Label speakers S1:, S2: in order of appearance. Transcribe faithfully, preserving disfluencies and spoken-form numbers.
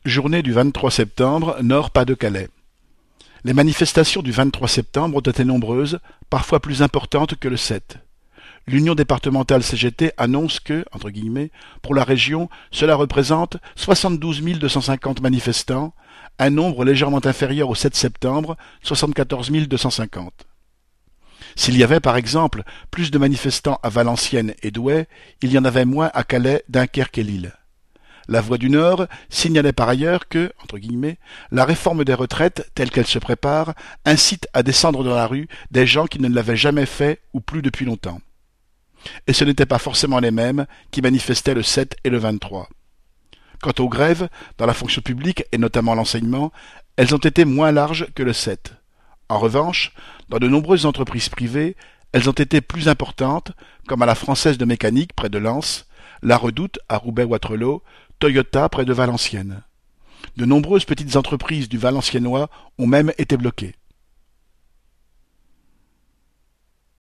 S1: Journée du vingt-trois septembre, Nord-Pas-de-Calais. Les manifestations du vingt-trois septembre ont été nombreuses, parfois plus importantes que le sept. L'Union départementale C G T annonce que, entre guillemets, pour la région, cela représente soixante-douze mille deux cent cinquante manifestants, un nombre légèrement inférieur au sept septembre, soixante-quatorze mille deux cent cinquante. S'il y avait, par exemple, plus de manifestants à Valenciennes et Douai, il y en avait moins à Calais, Dunkerque et Lille. La Voix du Nord signalait par ailleurs que, entre guillemets, la réforme des retraites, telle qu'elle se prépare, incite à descendre dans la rue des gens qui ne l'avaient jamais fait ou plus depuis longtemps. Et ce n'étaient pas forcément les mêmes qui manifestaient le sept et le vingt-trois. Quant aux grèves, dans la fonction publique et notamment l'enseignement, elles ont été moins larges que le sept. En revanche, dans de nombreuses entreprises privées, elles ont été plus importantes, comme à la Française de Mécanique près de Lens, la Redoute à Roubaix-Wattrelos, Toyota près de Valenciennes. De nombreuses petites entreprises du Valenciennois ont même été bloquées.